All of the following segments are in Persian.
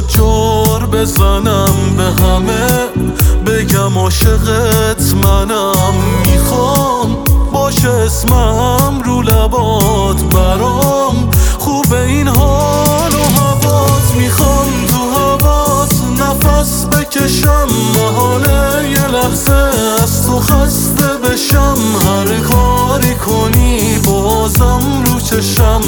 جور بزنم به همه، بگم عاشقت منم. میخوام باشه اسمم رو لبات، برام خوبه این حال و هوات. میخوام تو هوات نفس بکشم، محاله یه لحظه از تو خسته بشم. هر کاری کنی بازم رو چشم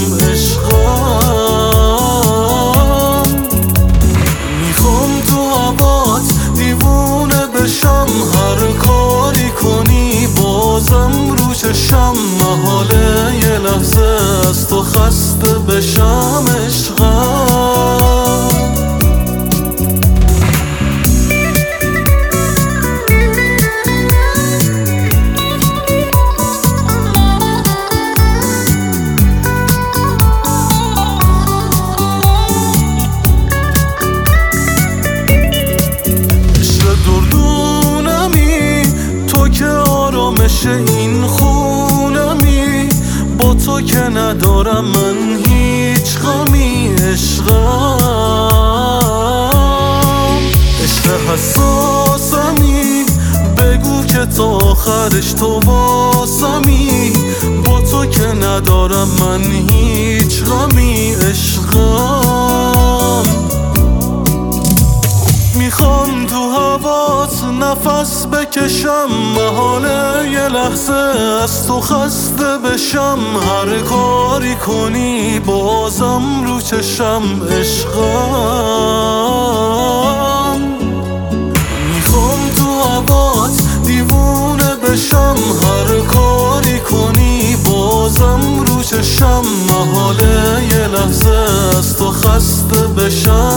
عشقم. میخوام تو هوات دیوونه بشم، هر کاری کنی بازم رو چشم. محاله یه لحظه از تو خسته بشم عشقم. این خونمی با تو که ندارم من هیچ غمی. عشقم عشق حساسمی، بگو که تا آخرش تو واسمی. با تو که ندارم من هیچ غمی. عشقم میخوام تو هوات نفس بکشم، محاله یه لحظه از تو خسته بشم. هر کاری کنی بازم رو چشم عشقم. میخوام تو هوات دیوونه بشم، هر کاری کنی بازم رو چشم. محاله یه لحظه از تو خسته بشم.